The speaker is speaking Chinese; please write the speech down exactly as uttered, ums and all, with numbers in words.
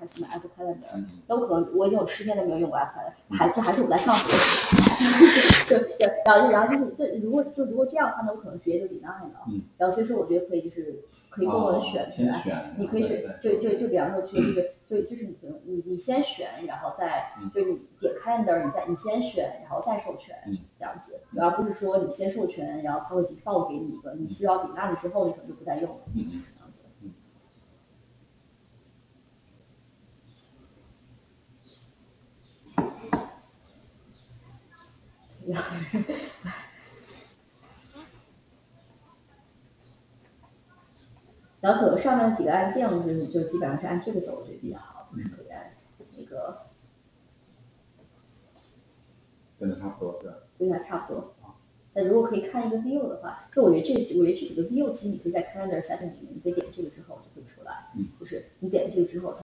开启 My Apple Calendar，、 嗯、 那我可能我已经有十年都没有用过 Apple Calendar，、还这还是我在上学。对对，然后然后就是这如果就如果这样的话，那我可能直接就 deny 了。 嗯、 然后所以说我觉得可以就是可以多轮选出来， 哦、 你可以选就就就比方说去这个就就是你你你先选，然后再、 嗯、 就是你点 Calendar， 你再你先选，然后再授权、 嗯、 这样子，而不是说你先授权，然后他会 default 给你一个，你需要 deny 了之后，你可能就不再用了。 嗯嗯这样子。 嗯然后可能上面几个按键，就是你就基本上是按这个走，我觉得比较好，就是可以按那个， 跟它差不多，对吧？ 跟它差不多。那如果可以看一个 view 的话，就我觉得这，我觉得这几个 view 其实你可以在 calendar setting 里面，你可以点这个之后就可以出来， 嗯、 就是你点这个之后。